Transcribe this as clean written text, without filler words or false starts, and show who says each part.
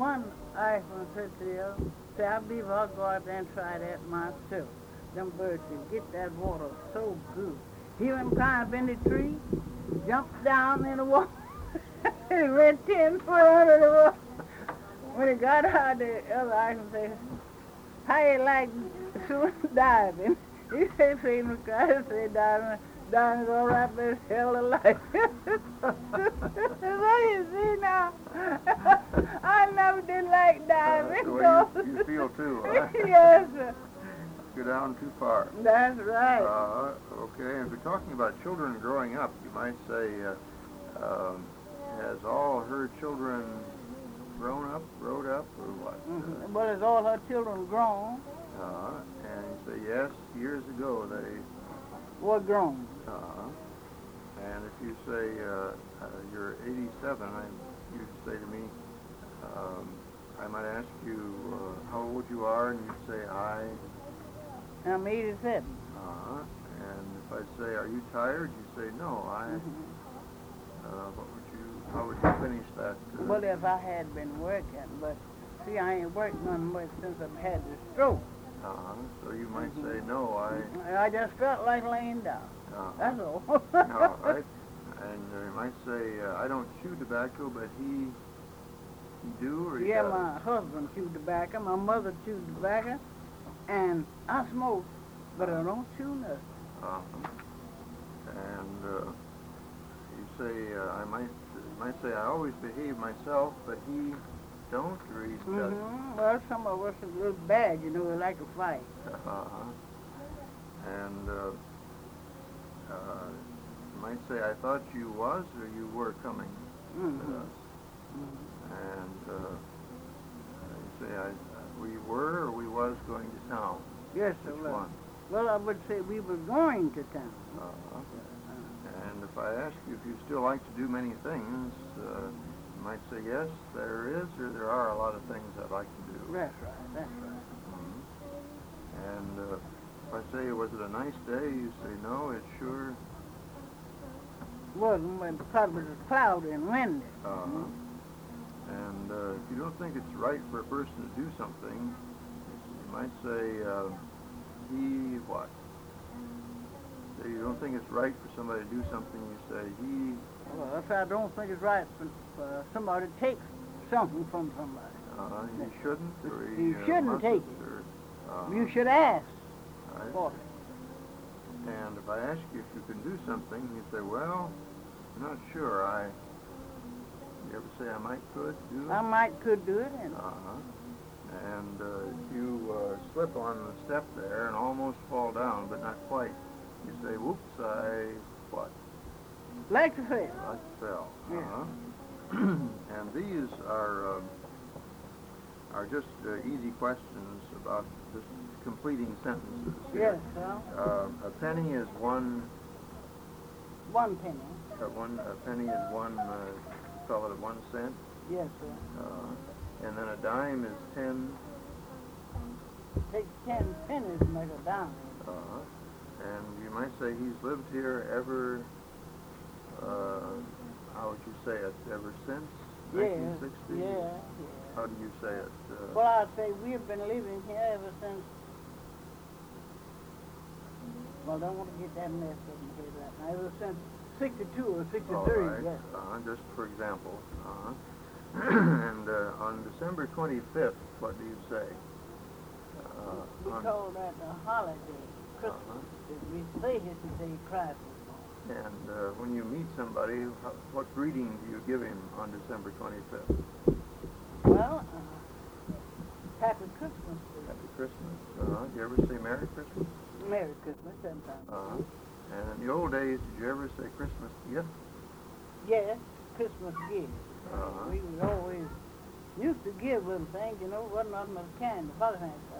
Speaker 1: one Irishman said to the other, say, I believe I'll go out there and try that myself. Them birds can get that water so good. He went and climbed in the tree, jumped down in the water, and went 10 foot under the water. When he got out, the other Irishman said, how you like diving? He said, "Freedom Christ, say diving is all right, but it's hell of life." So you see now, I never did like diving.
Speaker 2: That's the way you feel too, huh?
Speaker 1: Yes, sir.
Speaker 2: Go down too far.
Speaker 1: That's right.
Speaker 2: Okay, and if we're talking about children growing up, you might say, has all her children grown up, or what?
Speaker 1: Mm-hmm. Well, is all her children grown?
Speaker 2: And you say, yes, years ago they
Speaker 1: were grown.
Speaker 2: And if you say you're 87, you'd say to me, I might ask you how old you are, and you'd say,
Speaker 1: I'm 87.
Speaker 2: And if I say, are you tired? You say, no, how would you finish that?
Speaker 1: Well, if I had been working, but see, I ain't worked none much since I've had the stroke.
Speaker 2: So you might say, no,
Speaker 1: I just felt like laying down. That's all.
Speaker 2: No, right? And you might say, I don't chew tobacco, but he do, or he
Speaker 1: Yeah,
Speaker 2: does?
Speaker 1: my husband chewed tobacco, my mother chewed tobacco, and I smoke, but I don't chew nothing.
Speaker 2: And you say, I might say, I always behave myself, but he don't, or he does?
Speaker 1: Well, some of us are a little bad, you know, we like to fight.
Speaker 2: And you might say, I thought you was, or you were coming with us. And you say, we were, or we was going to town.
Speaker 1: Yes, sir.
Speaker 2: Which one?
Speaker 1: Well, I would say we were going to town.
Speaker 2: And if I ask you if you still like to do many things, you might say, yes, there is, or there are a lot of things I'd like to do.
Speaker 1: That's right, that's right.
Speaker 2: And if I say, was it a nice day, you say, no, it sure
Speaker 1: wasn't, because it was cloudy and windy.
Speaker 2: And if you don't think it's right for a person to do something, you might say, he what? So you don't think it's right for somebody to do something, you say, he...
Speaker 1: Well, if I don't think it's right for somebody to take something from somebody.
Speaker 2: You shouldn't, or
Speaker 1: you shouldn't take it. You should ask for it.
Speaker 2: And if I ask you if you can do something, you say, well, I'm not sure. You ever say I might could do it?
Speaker 1: I might could do it.
Speaker 2: And if you slip on the step there and almost fall down, but not quite, you say, whoops, what?
Speaker 1: Like to fail.
Speaker 2: Like to fell.
Speaker 1: Yeah.
Speaker 2: And these are just easy questions about just completing sentences.
Speaker 1: Yes, sir.
Speaker 2: A penny is one...
Speaker 1: 1 penny.
Speaker 2: A penny is one, call it 1 cent.
Speaker 1: Yes, sir.
Speaker 2: And then a dime is 10.
Speaker 1: Take 10 pennies to make a dime.
Speaker 2: And you might say he's lived here ever, how would you say it, ever since 1960?
Speaker 1: Yeah.
Speaker 2: How do you say it?
Speaker 1: Well, I'd say we've been living here ever since, well, I don't want to get that messed up in here right now. Ever since 62 or 63,
Speaker 2: all right.
Speaker 1: yes.
Speaker 2: Just for example. And on December 25th, what do you say?
Speaker 1: We call that a holiday, Christmas. We say it to say Christ was born.
Speaker 2: And when you meet somebody, what greeting do you give him on December 25th?
Speaker 1: Well, Happy Christmas.
Speaker 2: Happy Christmas. Do you ever say Merry Christmas?
Speaker 1: Merry Christmas sometimes.
Speaker 2: And in the old days, did you ever say Christmas gift?
Speaker 1: Yes, Christmas gift. We was always used to give little things, you know, wasn't nothing but candy, Father Thanks.